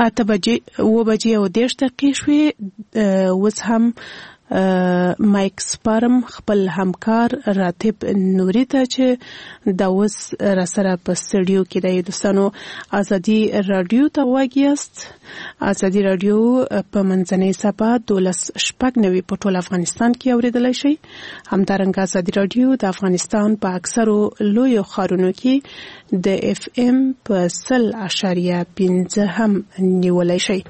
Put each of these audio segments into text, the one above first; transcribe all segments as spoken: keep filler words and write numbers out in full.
اته بجې و بجې او دېرش دقیقې شوې. اوس هم مایک سپارم خپل همکار راتب نوري ته چې دا اوس را سره په سټډیو کې دی. دوستانو ازادي رادیو ته واګیاست. ازادي رادیو په منځنۍ صفحه دولس شپږ نوي په ټول افغانستان کې اوریدلای شي. همدارنګه ازادي رادیو د افغانستان په اکثرو لویو ښارونو کې د اف ام په سل اشاریه پنځه هم نیولای شي.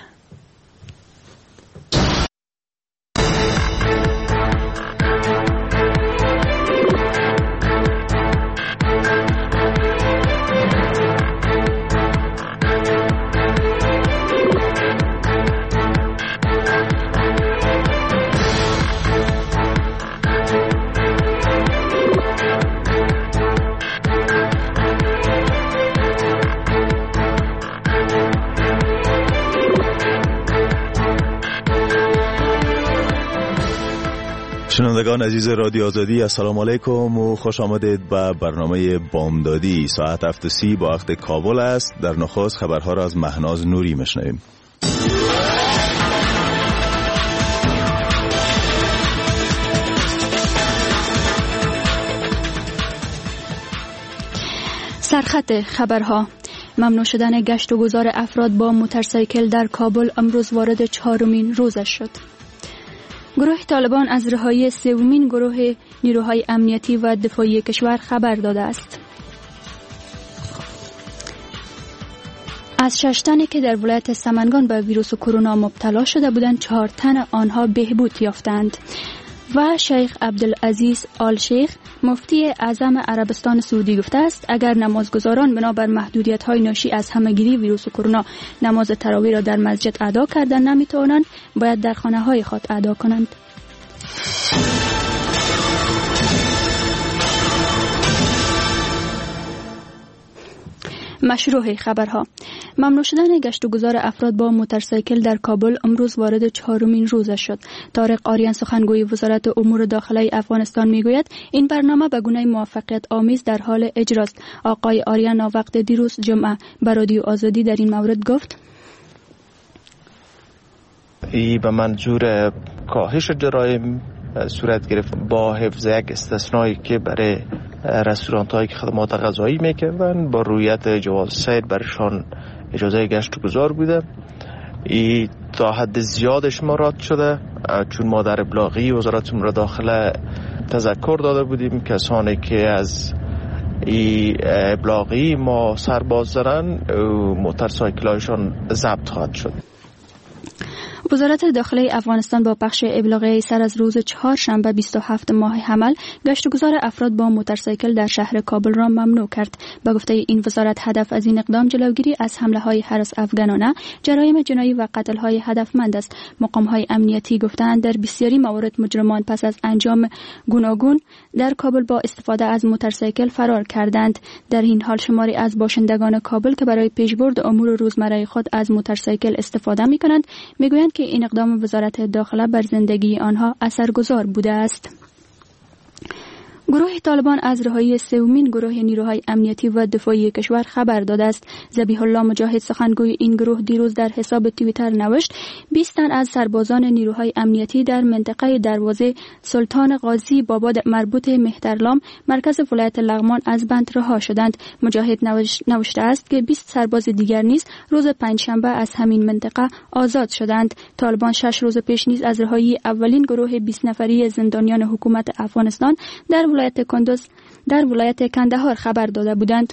شنوندگان عزیز رادیو آزادی، السلام علیکم و خوش آمدید به برنامه بامدادی. ساعت هفت و سی با وقت کابل است. در نخست خبرها را از مهناز نوری میشنویم. سرخط خبرها: ممنوع شدن گشت و گذار افراد با موتورسیکل در کابل امروز وارد چهارمین روزش شد. گروه طالبان از رهایی سومین گروه نیروهای امنیتی و دفاعی کشور خبر داده است. از شش تنی که در ولایت سمنگان به ویروس کرونا مبتلا شده بودند، چهار تن آنها بهبود یافتند. و شیخ عبدالعزیز آل شیخ مفتی اعظم عربستان سعودی گفته است اگر نمازگزاران بنابر محدودیت‌های ناشی از همهگیری ویروس کرونا نماز تراویح را در مسجد ادا کردن نمی‌توانند، باید در خانه‌های خود ادا کنند. مشروع خبرها: ممنوع شدن گشت و گذار افراد با موتورسیکل در کابل امروز وارد چهارمین روزش شد. طارق آریان سخنگوی وزارت امور داخلی افغانستان میگوید این برنامه به گونه موفقیت آمیز در حال اجراست. آقای آریان وقت دیروز جمعه به رادیو آزادی در این مورد گفت: ای به منظور کاهش جرایم صورت گرفت با حفظ یک استثنایی که برای رستورانت هایی که خدمات غذایی میکنن با رویت جواز صید برشان اجازه گشت و گذار بوده. ای تا حد زیادش ما رد شده، چون ما در ابلاغی وزارت امور داخله تذکر داده بودیم کسانی که از ای ابلاغی ما سرباز دارن موتورسیکل‌هایشان ضبط خواهد شد. وزارت داخلی افغانستان با پخش ابلاغیه سر از روز چهارشنبه بیست و هفتم ماه حمل گشت و گذار افراد با موتورسیکل در شهر کابل را ممنوع کرد. به گفته این وزارت هدف از این اقدام جلوگیری از حمله های هراس افغانانه، جرایم جنایی و قتل های هدفمند است. مقام های امنیتی گفتند در بسیاری موارد مجرمان پس از انجام گوناگون در کابل با استفاده از موتورسیکل فرار کردند. در این حال شماری از باشندگان کابل که برای پیشبرد امور روزمره خود از موتورسیکل استفاده می‌کنند میگویند که این اقدام وزارت داخله بر زندگی آنها اثرگذار بوده است. گروه طالبان از رهایی سومین گروه نیروهای امنیتی و دفاعی کشور خبر داده است. ذبیح الله مجاهد سخنگوی این گروه دیروز در حساب توییتر نوشت بیست تن از سربازان نیروهای امنیتی در منطقه دروازه سلطان غازی بابا مربوط مهترلام مرکز ولایت لغمان از بند رها شدند. مجاهد نوشته است که بیست سرباز دیگر نیز روز پنجشنبه از همین منطقه آزاد شدند. طالبان شش روز پیش نیز از رهایی اولین گروه بیست نفری زندانیان حکومت افغانستان در ولایت کندوز در ولایت کندهار خبر داده بودند.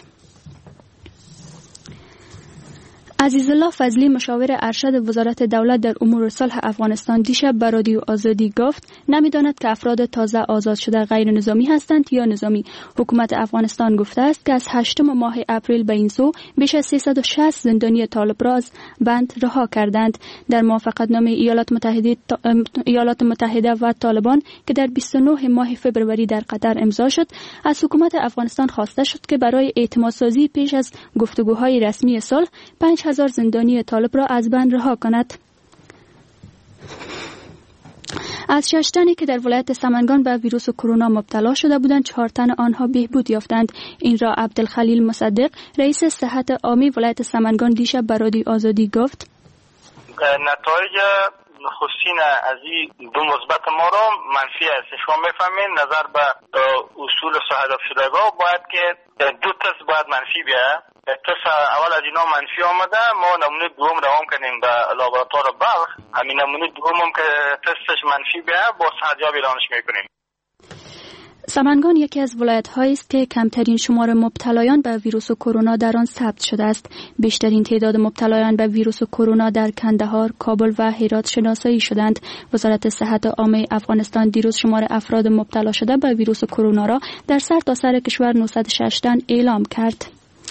عزیزالله فضلی مشاور ارشد وزارت دولت در امور صلح افغانستان دیشب به رادیو آزادی گفت نمی‌داند که افراد تازه آزاد شده غیر نظامی هستند یا نظامی. حکومت افغانستان گفته است که از هشتم ماه اپریل به این سو بیش از سیصد و شصت زندانی طالب را از بند رها کردند. در موافقتنامه ایالات متحده ایالات متحده و طالبان که در بیست و نه ماه فبروری در قطر امضا شد، از حکومت افغانستان خواسته شد که برای اعتمادسازی پیش از گفتگوهای رسمی صلح پنج هزار زندانی طالب را از بند رها کند. از شش تنی که در ولایت سمنگان به ویروس کرونا مبتلا شده بودند، چهار تن آنها بهبود یافتند. این را عبدالخلیل مصدق، رئیس صحت عامی ولایت سمنگان، دیشب به رادیو آزادی گفت. نتایج نخستین از این دو مثبت ما را منفی است. شما میفهمین نظر به اصول صحت افزودگاه باید که دو تست باید منفی بیاید. تست اول از اینا منفی آمده، ما نمونه دوم روان کنیم به لابراتوار بلخ. همین نمونه دوم هم که تستش منفی بیاید با صحتیاب اعلانش میکنیم. سمنگان یکی از ولایت‌هایی است که کمترین شمار مبتلایان به ویروس کرونا در آن ثبت شده است. بیشترین تعداد مبتلایان به ویروس کرونا در کندهار، کابل و هرات شناسایی شدند. وزارت صحت عامه افغانستان دیروز شمار افراد مبتلا شده به ویروس کرونا را در سرتاسر کشور نهصد و شش تن اعلام کرد.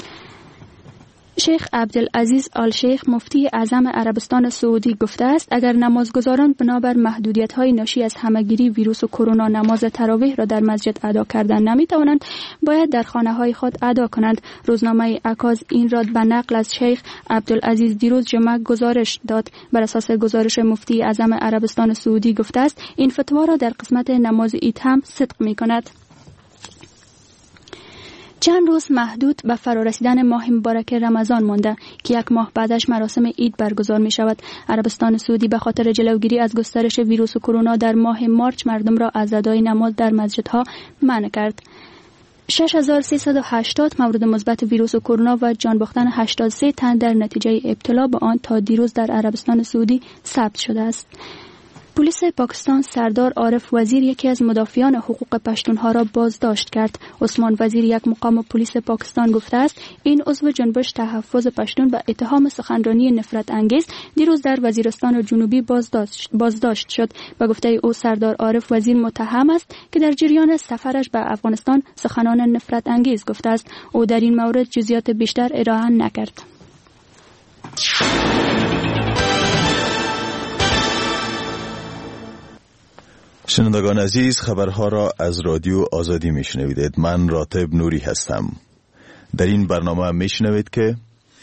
شیخ عبدالعزیز آل شیخ مفتی اعظم عربستان سعودی گفته است اگر نمازگزاران بنابر محدودیت‌های ناشی از همه‌گیری ویروس کرونا نماز تراویح را در مسجد ادا کردن نمی‌توانند، باید در خانه‌های خود ادا کنند. روزنامه عکاظ این را به نقل از شیخ عبدالعزیز دیروز جمعه گزارش داد. بر اساس گزارش مفتی اعظم عربستان سعودی گفته است این فتوا را در قسمت نماز عید هم صدق می‌کند. چند روز محدود به فرارسیدن ماه مبارک رمضان مانده که یک ماه بعدش مراسم عید برگزار می شود. عربستان سعودی به خاطر جلوگیری از گسترش ویروس کرونا در ماه مارچ مردم را از ادای نماز در مسجدها منع کرد. شش هزار و سیصد و هشتاد مورد مثبت ویروس کرونا و جان باختن هشتاد و سه تن در نتیجه ابتلا به آن تا دیروز در عربستان سعودی ثبت شده است. پلیس پاکستان سردار عارف وزیر یکی از مدافعان حقوق پشتونها را بازداشت کرد. عثمان وزیر یک مقام پلیس پاکستان گفته است این عضو جنبش تحفظ پشتون به اتهام سخنرانی نفرت انگیز دیروز در وزیرستان جنوبی بازداشت, بازداشت شد. به گفته او سردار عارف وزیر متهم است که در جریان سفرش به افغانستان سخنان نفرت انگیز گفته است. او در این مورد جزئیات بیشتر ارائه نکرد. شنوندگان عزیز، خبرها را از رادیو آزادی میشنوید. من راتب نوری هستم. در این برنامه میشنوید که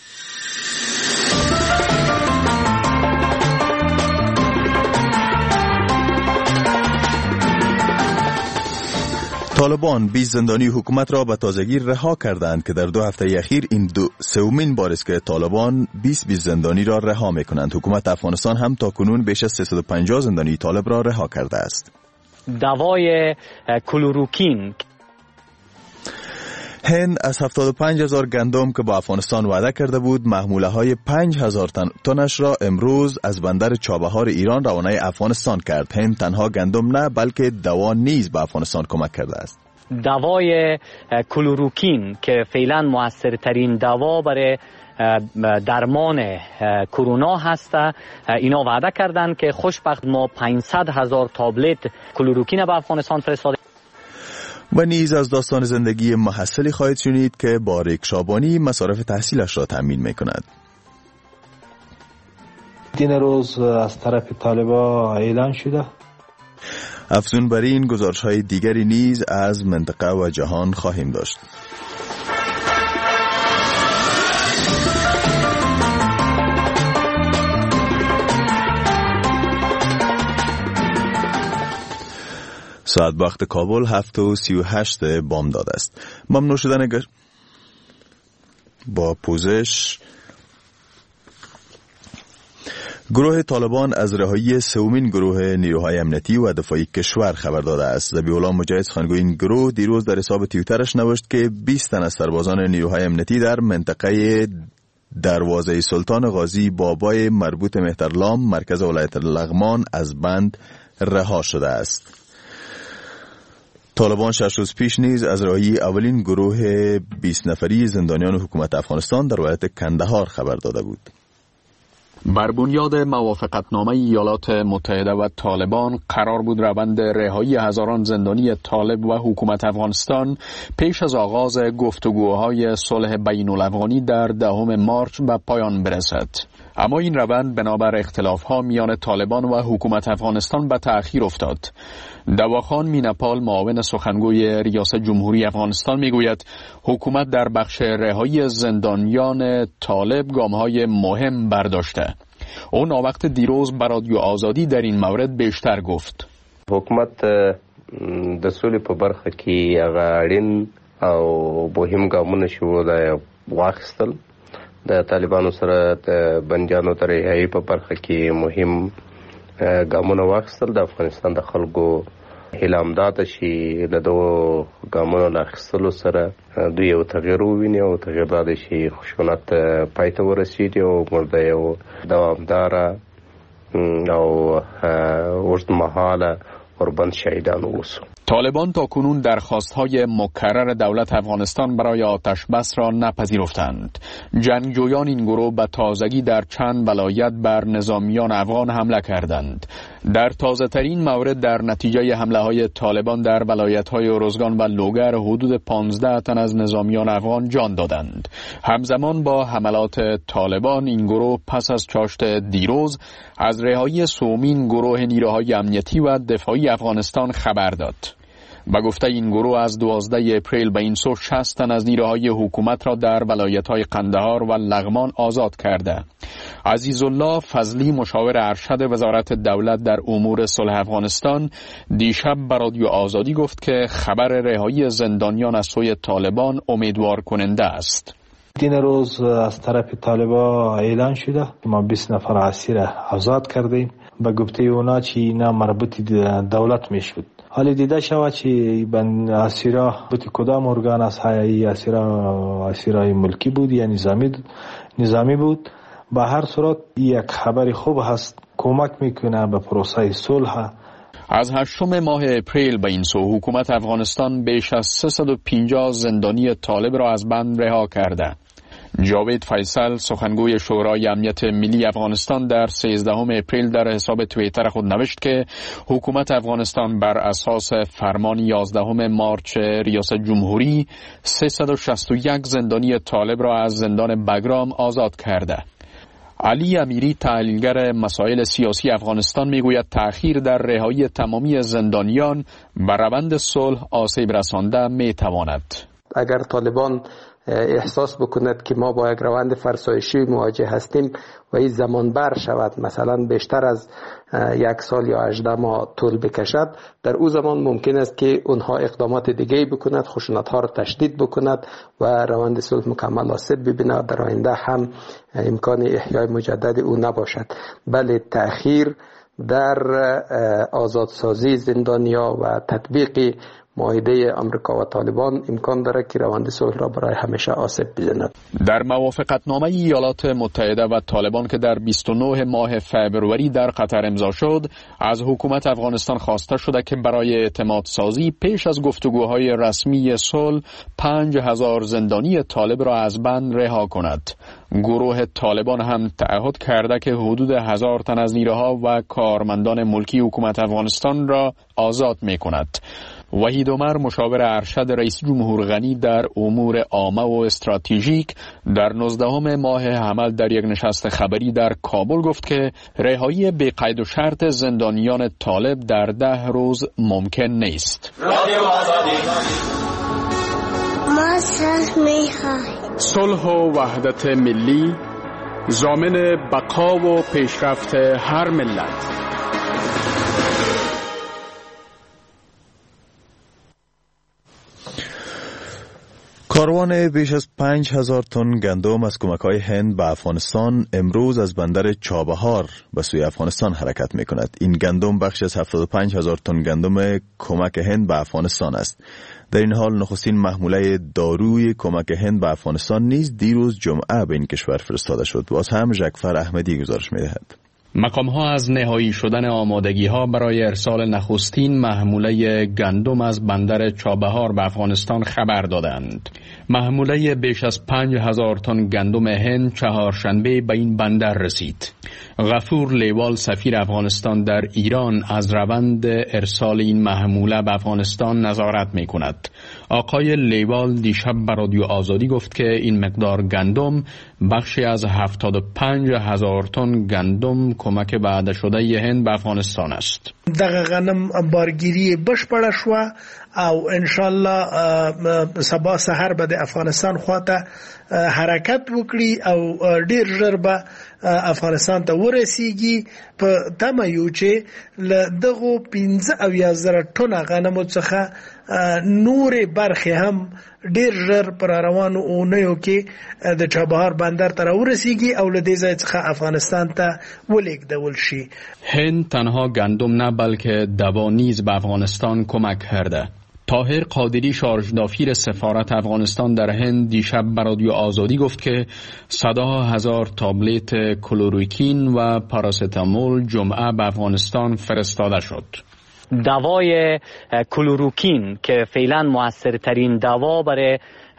طالبان بیست زندانی حکومت را به تازگی رها کردند که در دو هفته اخیر این دو سومین بار است که طالبان بیست بیست زندانی را رها میکنند. حکومت افغانستان هم تاکنون بیش از سیصد و پنجاه زندانی طالب را رها کرده است. دوای کلوروکین هند از هفتاد و پنج هزار گندم که با افغانستان وعده کرده بود محموله های پنج هزار تن تنش را امروز از بندر چابهار ایران روانه افغانستان کرد. هند تنها گندم نه بلکه دوا نیز به افغانستان کمک کرده است. دوای کلوروکین که فعلا موثرترین دوا برای درمان کرونا هست، اینا وعده کردند که خوشبخت ما پانصد هزار تابلت کلوروکین به افغانستان فرستاده. و نیز از داستان زندگی محصلی خواهید شنید که با ریکشابانی مصارف تحصیلش را تأمین می کند. این روز از طرف طالبان اعلان شده. افزون بر این گزارش های دیگری نیز از منطقه و جهان خواهیم داشت. ساعت وقت کابل هفت و سی و هشت بامداد است. ممنوع شدن گر... با پوزش گروه طالبان از رهایی سومین گروه نیروهای امنیتی و دفاعی کشور خبر داده است. ذبیح الله مجاهد خانگوی این گروه دیروز در حساب توییترش نوشت که بیست تن از سربازان نیروهای امنیتی در منطقه دروازه سلطان غازی بابای مربوط مهترلام مرکز ولایت لغمان از بند رها شده است. طالبان شش روز پیش نیز از رهایی اولین گروه بیست نفری زندانیان حکومت افغانستان در ولایت کندهار خبر داده بود. بر بنیاد موافقتنامه ایالات متحده و طالبان قرار بود روند رهایی هزاران زندانی طالب و حکومت افغانستان پیش از آغاز گفتگوهای صلح بین الافغانی در دهم مارچ به پایان برسد. اما این روند بنابر اختلاف‌ها میان طالبان و حکومت افغانستان به تأخیر افتاد. دواخان مینپال معاون سخنگوی ریاست جمهوری افغانستان میگوید حکومت در بخش رهایی زندانیان طالب گام‌های مهم برداشته. او ناوقت دیروز بر رادیو آزادی در این مورد بیشتر گفت. حکومت د سولې په برخه کې هغه اړین او مهم ګامونه شو د واخیستل. د طالبانو سره د بندیانو د رهایي په برخه کې مهم ګامونه واخیستل. د افغانستان د خلکو هیله همدا ده چې د دغو ګامونو له اخیستلو سره دوی یو تغیر وویني او تغیر دا دی چې خشونت پای ته ورسېږي او موږ د یو دوامداره او اوږدمهاله قربان شهیدان اوسو. طالبان تا کنون درخواست‌های مکرر دولت افغانستان برای آتش بس را نپذیرفتند. جنگجویان این گروه به تازگی در چند ولایت بر نظامیان افغان حمله کردند. در تازه ترین مورد در نتیجه حمله های طالبان در ولایت‌های ارزگان و لوگر حدود پانزده تن از نظامیان افغان جان دادند. همزمان با حملات طالبان این گروه پس از چاشت دیروز از رهایی سومین گروه نیروهای امنیتی و دفاعی افغانستان خبر داد. به گفته این گروه از دوازده اپریل به این سو شصت تن از نیروهای حکومت را در ولایت‌های قندهار و لغمان آزاد کرده. عزیزالله فضلی مشاور ارشد وزارت دولت در امور صلح افغانستان دیشب به رادیو آزادی گفت که خبر رهایی زندانیان از سوی طالبان امیدوار کننده است. این روز از طرف طالبان اعلان شده ما بیست نفر اسیر آزاد کردیم. به گفته اونا چی اینا مربوط دولت میشد. حالی دیده شود چی بن اسیرا بوتی کدام ارگان از های اسیرا اسیرای ملکی بود یا نظامی نظامی بود. به هر صورت یک خبر خوب هست، کمک میکنه به پروسه صلح. از هشتم ماه اپریل به این سو حکومت افغانستان بیش از سیصد و پنجاه زندانی طالب را از بند رها کرده. جاوید فیصل سخنگوی شورای امنیت ملی افغانستان در سیزدهم اپریل در حساب توییتر خود نوشت که حکومت افغانستان بر اساس فرمان یازدهم مارچ ریاست جمهوری سیصد و شصت و یک زندانی طالب را از زندان بگرام آزاد کرده. علی امیری تحلیلگر مسائل سیاسی افغانستان میگوید تأخیر در رهایی تمامی زندانیان بر روند صلح آسیب رسانده میتواند. اگر طالبان احساس بکند که ما با یک روند فرسایشی مواجه هستیم و این زمان بر شود، مثلا بیشتر از یک سال یا هجده ماه طول بکشد، در او زمان ممکن است که اونها اقدامات دیگه بکند، خشونت ها را تشدید بکند و روند صلح مکمل آسیب ببیند. در آینده هم امکان احیای مجدد او نباشد. بله، تأخیر در آزادسازی زندانیا و تطبیق معاهده آمریکا و طالبان امکان دارد که روند صلح را برای همیشه آسیب بزند. در موافقتنامه ایالات متحده و طالبان که در بیست و نه ماه فوریه در قطر امضا شد، از حکومت افغانستان خواسته شده که برای اعتماد سازی پیش از گفتگوهای رسمی صلح پنج هزار زندانی طالب را از بند رها کند. گروه طالبان هم تعهد کرده که حدود هزار تن از نیروها و کارمندان ملکی حکومت افغانستان را آزاد می کند. وحید عمر مشاور ارشد رئیس جمهور غنی در امور عامه و استراتژیک در نوزدهم ماه حمل در یک نشست خبری در کابل گفت که رهایی بی قید و شرط زندانیان طالب در ده روز ممکن نیست. ما صلح می‌خواهیم. صلح و وحدت ملی ضامن بقا و پیشرفت هر ملت. کاروان بیش از پنج هزار تن گندم از کمک‌های هند به افغانستان امروز از بندر چابهار به سوی افغانستان حرکت می‌کند. این گندم بخش از هفتاد و پنج هزار تن گندم کمک هند به افغانستان است. در این حال نخستین محموله داروی کمک هند به افغانستان نیز دیروز جمعه به این کشور فرستاده شد. باز هم جعفر احمدی گزارش می‌دهد. مقام‌ها از نهایی شدن آمادگی‌ها برای ارسال نخستین محموله گندم از بندر چابهار به افغانستان خبر دادند. محموله بیش از پنج هزار تن گندم هند چهارشنبه به این بندر رسید. غفور لیوال سفیر افغانستان در ایران از روند ارسال این محموله به افغانستان نظارت می‌کند. آقای لیوال دیشب به رادیو آزادی گفت که این مقدار گندم بخشی از هفتاد و پنج هزار تن گندم کمک وعده شده هند به افغانستان است. دغه غنم بارگیری بشپړه شو او ان شاء الله سبا سحر به د افغانستان خواته حرکت وکړي او ډیر ژر به افغانستان ته ورسیږي. په تمه یو چې له دغه پنځه اویا زره ټنه غنمو څخه نورې برخې هم ډیر ژر پر روانو اونیو کې د چابهار بندر ته ورسیږي او له دې ځای څخه افغانستان ته ولېږدول شي. هند تنها گندم نه بلکه دوا نیز به افغانستان کمک کرده. طاهر قادری شارژدافیر سفارت افغانستان در هند دیشب به رادیو آزادی گفت که صدها هزار تابلت کلوروکین و پاراستامول جمعه به افغانستان فرستاده شد. دوای کلوروکین که فعلا موثرترین دوا برای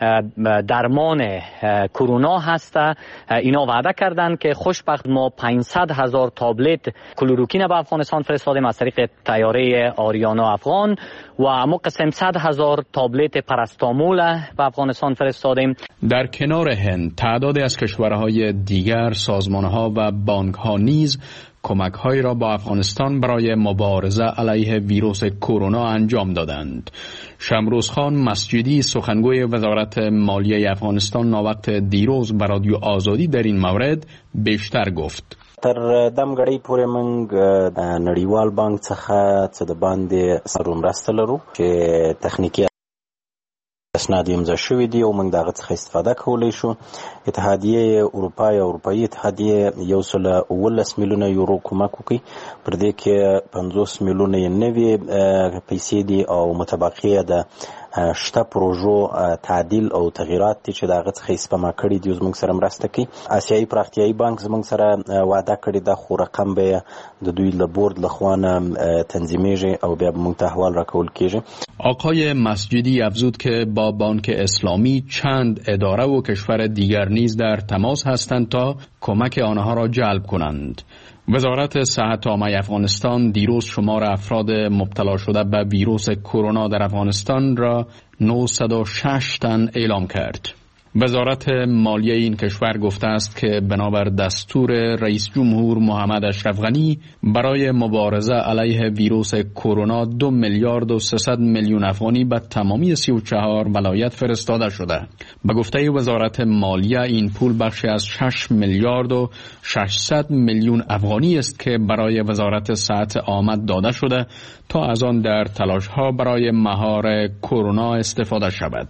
درمان کرونا هست، اینا وعده کردند که خوشبخت ما پانصد هزار تابلت کلوروکین به افغانستان فرستادیم از طریق طیاره آریانا افغان و اما قسم صد هزار تابلت پاراستامول به افغانستان فرستادیم. در کنار هند تعدادی از کشورهای دیگر سازمانها و بانکها نیز کمک‌هایی را با افغانستان برای مبارزه علیه ویروس کرونا انجام دادند. شمروز خان مسجدی سخنگوی وزارت مالیه افغانستان ناوقت دیروز به رادیو آزادی در این مورد بیشتر گفت. تر دمګړی پورې موږ نړیوال بانک څخه څه د باندې سره مرسته لرو چې تخنیکی اسناد امضا شوي دي او موږ دغه څخه استفاده کولی شو. اتحادیه اروپا یا اروپایي اتحادیه یو سل اوولس میلیونه یورو کومک وکړي، پر دې کې پنځوس میلیونه یې نوي پیسې دي او متبقي د شته پروژو تعدیل او تغییرات دي چې دغه څخه سپما کړي دي زموږ سره مرسته کوي. آسیایي پراختیایي بانک زموږ سره وعده کړې ده خو رقم به د دوی له بورد لخوا نه تنظیمیږي او بیا به موږ ته احوال راکول کیږي. آقای مسجدی افزود که با بانک اسلامی چند اداره و کشور دیگر نیز در تماس هستند تا کمک آنها را جلب کنند. وزارت صحت عامه افغانستان دیروز شمار افراد مبتلا شده به ویروس کرونا در افغانستان را نهصد و شش تن اعلام کرد. وزارت مالیه این کشور گفته است که بنابر دستور رئیس جمهور محمد اشرف غنی برای مبارزه علیه ویروس کرونا دو میلیارد و سیصد میلیون افغانی به تمامی سی و چهار ولایت فرستاده شده. به گفته وزارت مالیه این پول بخشی از شش میلیارد و ششصد میلیون افغانی است که برای وزارت صحت عامه داده شده تا از آن در تلاش‌ها برای مهار کرونا استفاده شود.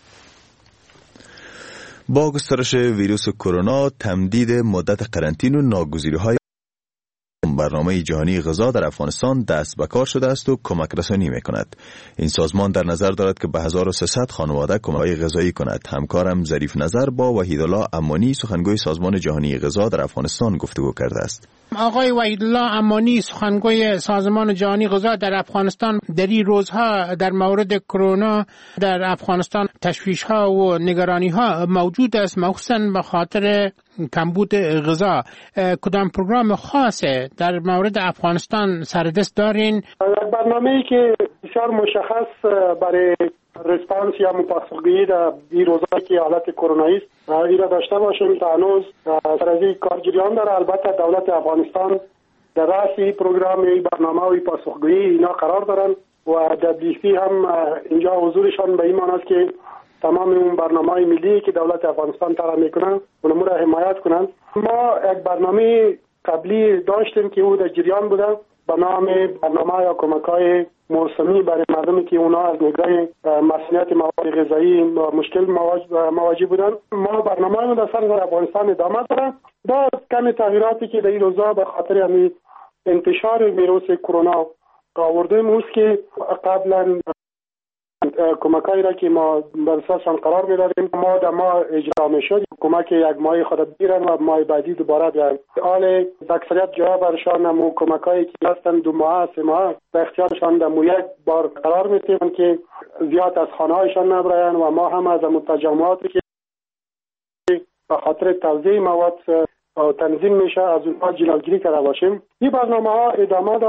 با گسترش ویروس کرونا تمدید مدت قرنطینه و ناگزیری‌های برنامه جهانی غذا در افغانستان دست به کار شده است و کمک رسانی می‌کند. این سازمان در نظر دارد که به هزار و سیصد خانواده کمک غذایی کند. همکارم ظریف نظر با وحیدالله امانی سخنگوی سازمان جهانی غذا در افغانستان گفتگو کرده است. آقای وحیدالله امانی سخنگوی سازمان جهانی غذا در افغانستان در این روزها در مورد کرونا در افغانستان تشویش‌ها و نگرانی‌ها موجود است، مخصوصاً به خاطر کمبود غذا. کدام پروگرام خاصه در مورد افغانستان سردست دارین؟ برنامه‌ای که بسیار مشخص برای ریسپانس یا پاسخگویی در این روزها که حالت کرونایی است این را داشته باشیم. تا هنوز سر از این کار جریان داره. البته دولت افغانستان در رأس این پروگرام این برنامه و پاسخگویی اینا قرار دارن و دبلیو پی هم اینجا حضورشان به این معنی است که تمام اون برنامه‌های ملی که دولت افغانستان طرح میکنن اونم را حمایت کنن. ما یک برنامه قبلی داشتیم که او در جریان بوده به نام برنامه یا کمک‌های موسمی برای مردمی که اونا از نگاه مسئولیت مواد غذایی مشکل مواجه بودن. ما برنامه در سر در افغانستان ادامه داره. با کمی تغییراتی که در این روزها به خاطر همین انتشار ویروس کرونا آوردیم اوست که قبلا کمکایی را که ما بر اساسشان قرار می‌دادیم ما در ما اجرا می‌شد. کمک یک ماه خود بگیرن و ماه بعدی دوباره بیان. حال اکثریت جا برشان هم کمکایی که هستن دو ماه سه ماه به اختیارشان در یک بار قرار می‌دیم که زیاد از خانه‌هایشان نبرن و ما هم از متجمعاتی که به خاطر توزیع مواد تنظیم میشه از اونها جلوگیری کرده باشیم. این برنامه‌ها ادامه داره.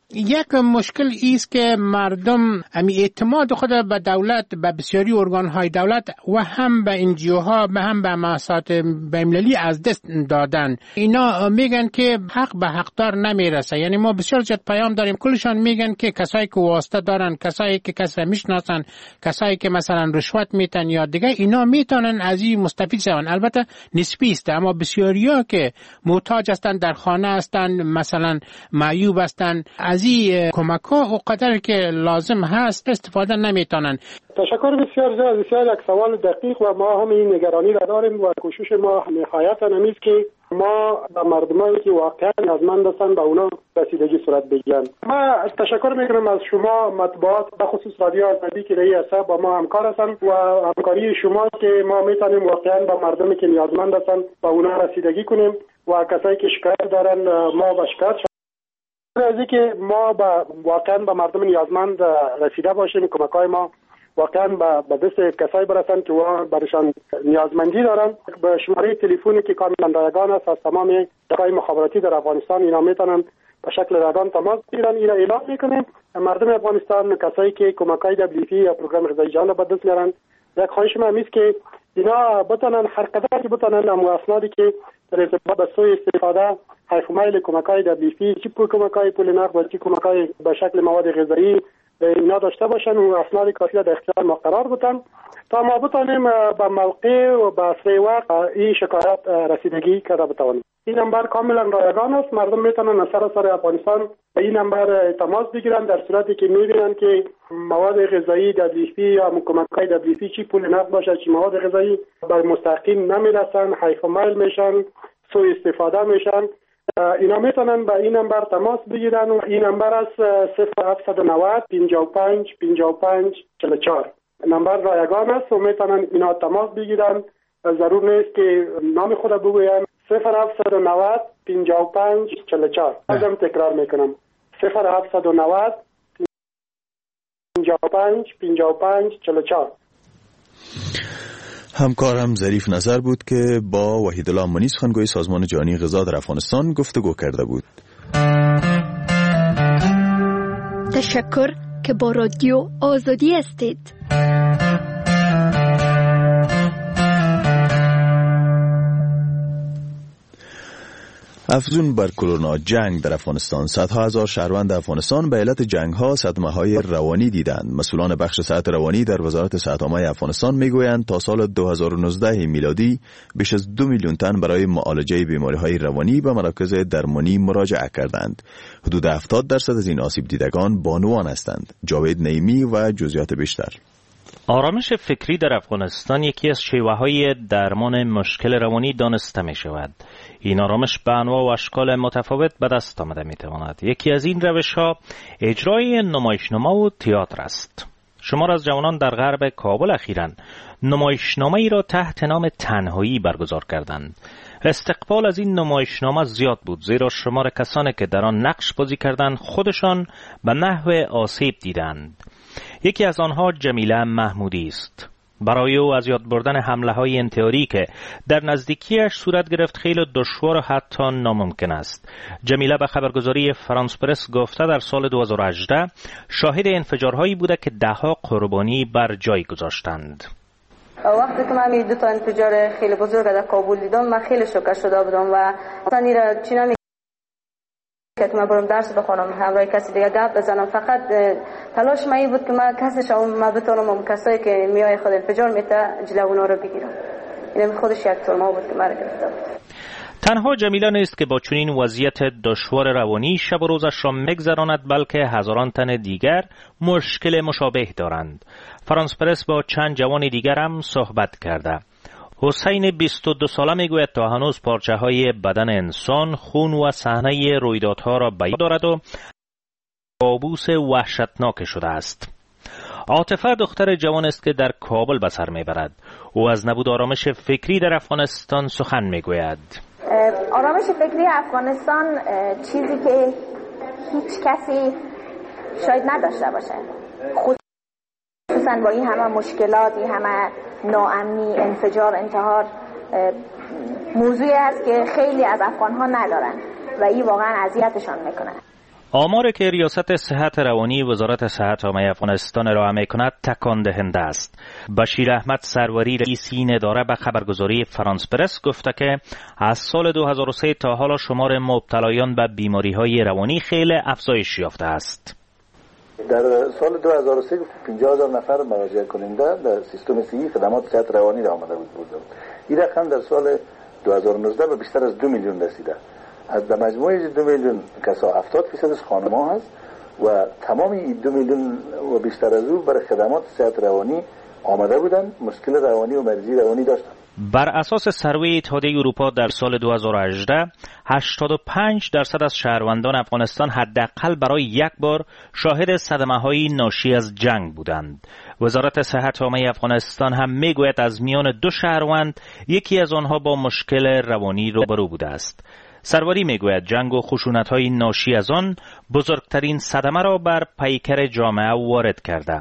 یک مشکل ایست که مردم امی اعتماد خود به دولت، به بسیاری ارگانهای دولت و هم به انجیوها و هم به مؤسسات بین‌المللی از دست دادن. اینا میگن که حق به حقدار نمیرسه. یعنی ما بسیار زیاد پیام داریم، کلشان میگن که کسایی که واسطه دارن، کسایی که کسی میشناسن، کسایی که مثلا رشوت میتن یا دیگه، اینا میتونن از این مستفید شون. البته نسبی است، اما بسیاریا که محتاج هستن، در خانه هستن، مثلا معیوب هستن، از این کمک‌ها اونقدر که لازم هست استفاده نمیتونن. تشکر بسیار زیاد. بسیار یک سوال دقیق و ما هم این نگرانی را داریم و کوشش ما نهایتا همیست که ما به مردمانی که واقعا نیازمند هستند به اونا رسیدگی صورت بگیرن. ما تشکر میکنم از شما مطبوعات، به خصوص رادیو آزادی که رئی هست با ما همکار هستند و همکاری شما که ما میتونیم واقعا به مردمی که نیازمند هستند به اونا رسیدگی کنیم و کسایی که شکایت دارن ما به شکایت از اینکه ما با واقعا به مردم نیازمند رسیده باشیم، کمک‌های ما واقعا به دست کسایی برسن که برشان نیازمندی دارن. به شماره تلفنی که کاملا رایگان است از تمام شبکه‌های مخابراتی در افغانستان اینا میتونن به شکل رایگان تماس بگیرن. اینا اعلام میکنیم مردم افغانستان، کسایی که کمک‌های دبلیو فی یا پروگرام غذایی جهان به دست میارن، یک خواهش ما هست که اینا بتونن هر قدر که بتونن اسنادی که در ارتباط با سوء استفاده حیف مایل کمک‌های دبلیو فی، چی کمک‌های پول نقد و چی کمک‌های به شکل مواد غذایی اینا داشته باشن و اسناد کافی را در اختیار ما قرار بدن تا ما بتانیم به موقع و به اسرع وقت این شکایت رسیدگی کرده بتوانیم. این نمبر کاملا رایگان است، مردم میتونن از سراسر افغانستان به این نمبر تماس بگیرن در صورتی که میبینن که مواد غذایی دبلیو فی یا کمک‌های دبلیو فی چی پول نقد باشه چی مواد غذایی بر مستحقین نمیرسن، حیف مایل میشن، سوء استفاده میشن. اینا میتونن با این نمبر تماس بگیرن و این نمبر است صفر هفتصد و نود پنجاه و پنج پنجاه و پنج چهل و چهار. نمبر رایگان است و میتونن اینا تماس بگیرن. ضرور نیست که نام خود بگویم. صفر هفتصد و نود پنجاه و پنج چهل و چهار. ازم تکرار میکنم. صفر هفتصد و نود پنجاه و پنج پنجاه و پنج چهل و چهار. همکارم ظریف نظر بود که با وحیدالله امانی سخنگوی سازمان جهانی غذا در افغانستان گفتگو کرده بود. تشکر که با رادیو آزادی هستید. افزون بر کرونا جنگ در افغانستان، صدها هزار شهروند افغانستان به علت جنگ ها صدمه‌های روانی دیدند. مسئولان بخش صحت روانی در وزارت صحت عامه افغانستان میگویند تا سال دو هزار و نوزده میلادی بیش از دو میلیون تن برای معالجه بیماری‌های روانی به مراکز درمانی مراجعه کردند. حدود هفتاد درصد از این آسیب دیدگان بانوان هستند. جاوید نعیمی و جزئیات بیشتر. آرامش فکری در افغانستان یکی از شیوه‌های درمان مشکل روانی دانسته می شود. این آرامش به انواع و اشکال متفاوت به دست آمده می تواند. یکی از این روش‌ها اجرای نمایشنامه و تئاتر است. شمار از جوانان در غرب کابل اخیراً نمایشنامه‌ای را تحت نام تنهایی برگزار کردند. استقبال از این نمایشنامه زیاد بود، زیرا شمار کسانی که در آن نقش بازی کردند خودشان به نحو آسیب دیدند. یکی از آنها جمیله محمودی است. برای او از یاد بردن حمله‌های انتحاری که در نزدیکیش صورت گرفت خیلی دشوار و حتی ناممکن است. جمیله به خبرگزاری فرانس پرس گفته در سال دو هزار و هجده شاهد انفجارهایی بوده که ده‌ها قربانی بر جای گذاشتند. وقتی که من دو تا انفجار خیلی بزرگ در کابل دیدم من خیلی شوکه شده بودم و اصلا را چی نمی که من برم درس بخونم همراه کسی دیگه گپ بزنم. فقط تلاش من این بود که من کسش ما بتونم اون کسایی که میای خود انفجار میته جلو اونا رو بگیرم. این خودش یک ترما بود که من گرفته بود. تنها جمیله نیست که با چنین وضعیت دشوار روانی شب و روزش را میگذراند، بلکه هزاران تن دیگر مشکل مشابه دارند. فرانس پرس با چند جوان دیگر هم صحبت کرده. حسین بیست و دو ساله میگوید تا هنوز پارچه های بدن انسان، خون و صحنه رویدادها را به یاد دارد و کابوس وحشتناک شده است. عاطفه دختر جوان است که در کابل به سر میبرد. او از نبود آرامش فکری در افغانستان سخن میگوید. آرامش فکری افغانستان چیزی که هیچ کسی شاید نداشته باشه، خصوصا با این همه مشکلات، این همه ناامنی، انفجار، انتحار، موضوعی است که خیلی از افغان‌ها ندارن و این واقعا اذیتشان میکنه. آماری که ریاست صحت روانی وزارت صحت عامه افغانستان ارائه می‌کند تکان دهنده است. بشیر احمد سروری رئیس این اداره به خبرگزاری فرانس پرس گفته که از سال دو هزار و سه تا حالا شمار مبتلایان به بیماری‌های روانی خیلی افزایش یافته است. در سال دو هزار و سه پنجاه هزار نفر مراجعه کننده در سیستم صحی خدمات صحت روانی را آمده بود. این رقم در سال دو هزار و نوزده به بیشتر از دو میلیون رسیده. از در مجموعه دو میلیون کسا هفتاد فیصد از خانم‌ها هست و تمام این دو میلیون و بیشتر از او برای خدمات صحت روانی آمده بودند، مشکل روانی و مریضی روانی داشتند. بر اساس سروی اتحادیه اروپا در سال دو هزار و هجده هشتاد و پنج درصد از شهروندان افغانستان حداقل برای یک بار شاهد صدمه‌های ناشی از جنگ بودند. وزارت صحت عامه افغانستان هم میگوید از میان دو شهروند یکی از آنها با مشکل روانی روبرو بوده است. سروری میگوید جنگ و خشونت‌های ناشی از آن بزرگترین صدمه را بر پیکر جامعه وارد کرده.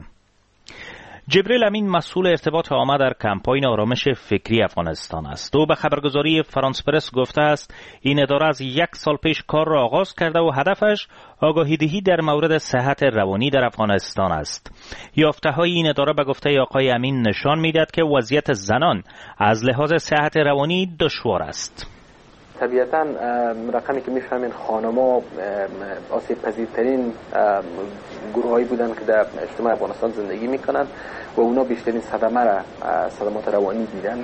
جبریل امین مسئول ارتباط عامه در کمپاین آرامش فکری افغانستان است. او به خبرگزاری فرانس پرس گفته است این اداره از یک سال پیش کار را آغاز کرده و هدفش آگاهی دهی در مورد صحت روانی در افغانستان است. یافته‌های این اداره به گفته آقای امین نشان می‌دهد که وضعیت زنان از لحاظ صحت روانی دشوار است. طبیعتاً رقمی که میفهمین خانم‌ها آسیب پذیرترین گروهایی بودن که در اجتماع افغانستان زندگی میکنن و اونا بیشترین صدمه را صدمات روانی دیدن.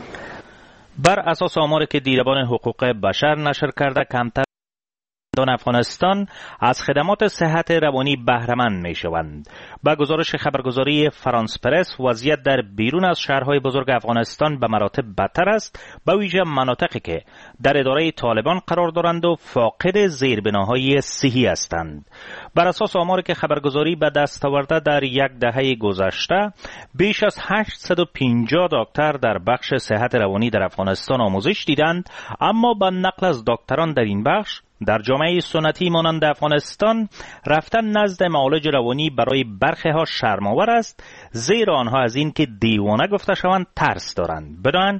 بر اساس آماری که دیربان حقوق بشر نشر کرده کمتر افغانستان از خدمات صحت روانی بهره‌مند میشوند. با گزارش خبرگزاری فرانس پرس وضعیت در بیرون از شهرهای بزرگ افغانستان به مراتب بدتر است، به ویژه مناطقی که در اداره طالبان قرار دارند و فاقد زیربناهای صحی هستند. بر اساس آماری که خبرگزاری به دست آورده در یک دهه گذشته بیش از هشتصد و پنجاه دکتر در بخش صحت روانی در افغانستان آموزش دیدند، اما با نقل از دکتران در این بخش در جامعه سنتی مانند افغانستان رفتن نزد معالج روانی برای برخی ها شرم‌آور است، زیرا آنها از این که دیوانه گفته شوند ترس دارند. بدان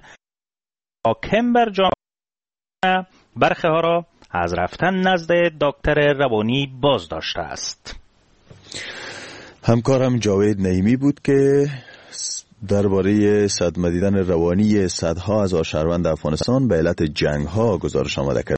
حاکم بر جامعه برخی ها را از رفتن نزد دکتر روانی باز داشته است. همکارم جاوید نعیمی بود که درباره صدمه دیدن روانی صدها هزار شهروند افغانستان به علت جنگ ها گزارش آمده کرد.